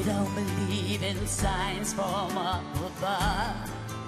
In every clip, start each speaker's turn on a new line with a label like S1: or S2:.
S1: don't believe in signs from up above,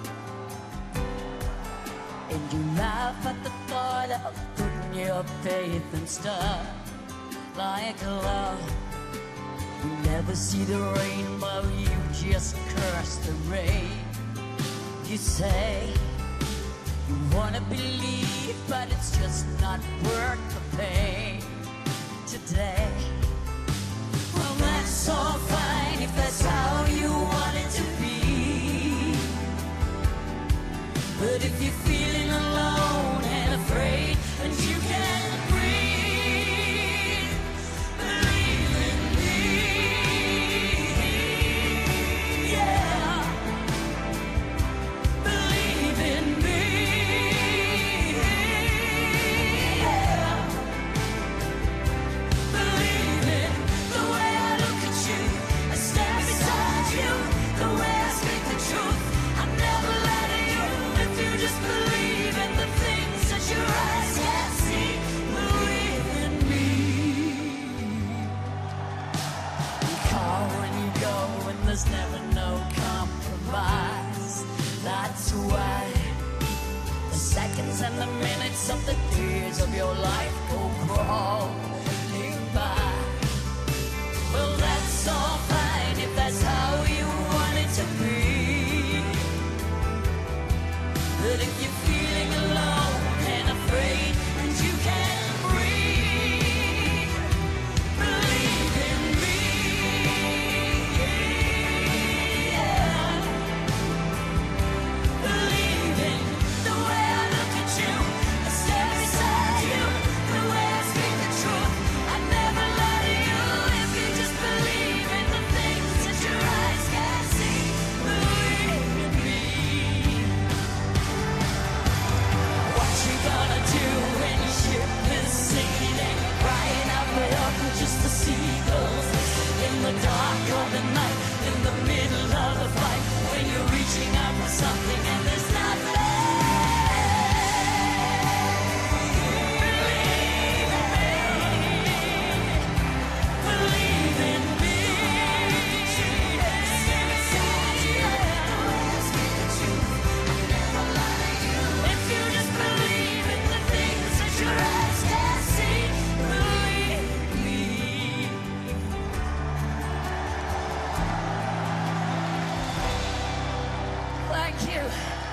S1: and you laugh at the thought of putting your faith in stuff like love. You never see the rainbow, you just curse the rain. You say you wanna believe, but it's just not worth the pain today. Well, that's all fine if that's how you want it to be, but if you're feeling alone and afraid and you can't breathe, believe in me, yeah, believe in me, yeah, believe in the way I look at you, I stand beside you, the way I speak the truth, I'm never letting you, if you just believe in the things that your eyes can't see, believe in me. You call when you go and there's never no compromise, that's why the seconds and the minutes of the years of your life go crawling by. Well, that's all fine if that's how you want it to be, but if you're feeling alone and afraid and you can't breathe, believe in me, yeah, believe in the way I look at you, I stand beside you, the way I speak the truth, I never let you, if you just believe in the things that your eyes can't see, believe in me. What you gonna do when your ship is sinking and you're crying out for help with just the seagulls in the dark of the night, in the middle of the fight, when you're reaching out for something and there's nothing? Believe in me. Stand beside you, the way I speak the truth, I'm never lying to you. If you just believe in the things that your eyes can't see, believe me. Thank you.